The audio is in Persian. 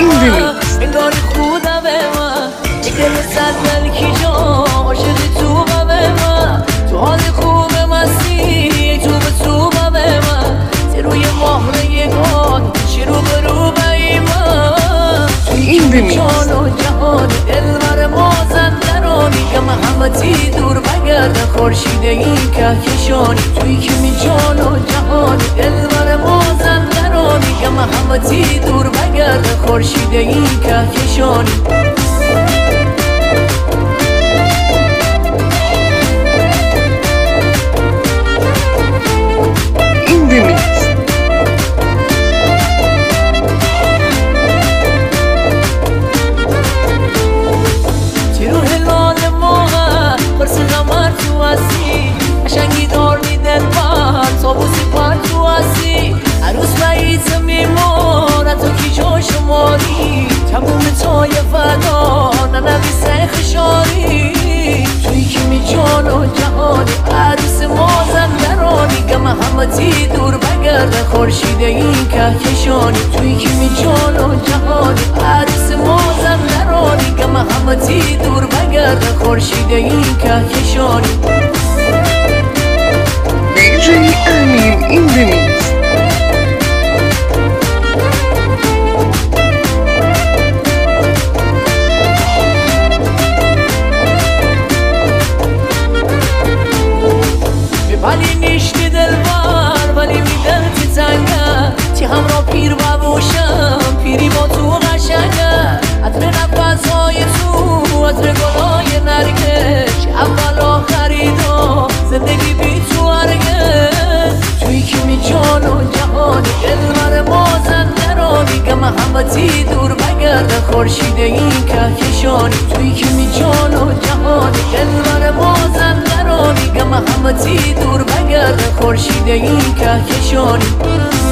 انگاری خودم من یک دل صد ملکی جا عاشق تو من تو حال خوب مستی تو به تو من ز روی مهر یگان چی رو برو بی من توی جان و جهان دلبر مازندرانی که محمدی دور بگرد خورشید این کهکشانی توی که می جان و جهان دلبر مازندرانی که محمدی دور بگرد خورشید این کهکشانی قشنگی دار میدن من تابوسی پر تو هستی عروس بعید میمونه تو کی جا شماری تموم تای فدا ننویسه خشاری توی که می جان و جهانی عروس مازندرانی که محمدی دور بگرد خورشید این کهکشانی توی که می جان و جهانی عروس مازندرانی که محمدی دور بگرد خورشید این کهکشانی DJ Amin in the mix. ولی نیشتی دلبر ولی میدن تی تنگه تی همراه پیر ببوشم پیری با تو قشنگه عطر نفسهای تو عطر گلای نرگس اول آخری دا زندگی بی تو هرگز توی که می جان و جهانی دلبر مازندرانی که محمدی دور بگرد خورشید این کهکشانی توی که می جان و جهانی دلبر مازندرانی که محمدی دور بگرد خورشید این کهکشانی